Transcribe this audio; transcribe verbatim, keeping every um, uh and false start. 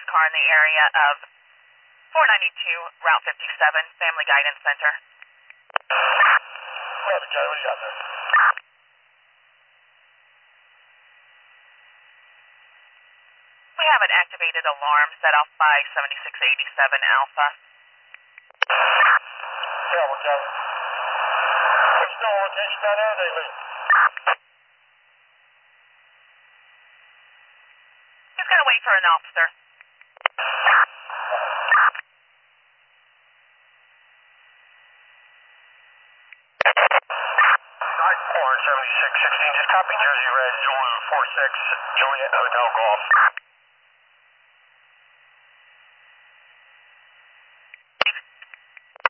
car in the area of four ninety-two, Route fifty-seven, Family Guidance Center. Roger, Charlie, what do you got there? We have an activated alarm set off by seventy-six eighty-seven Alpha. Yeah, we're Charlie. They still on location down there, or they leave? He's going to wait for an officer. Orange seventy-six sixteen, just copy Jersey Red, Zulu four six, Juliet Hotel Golf.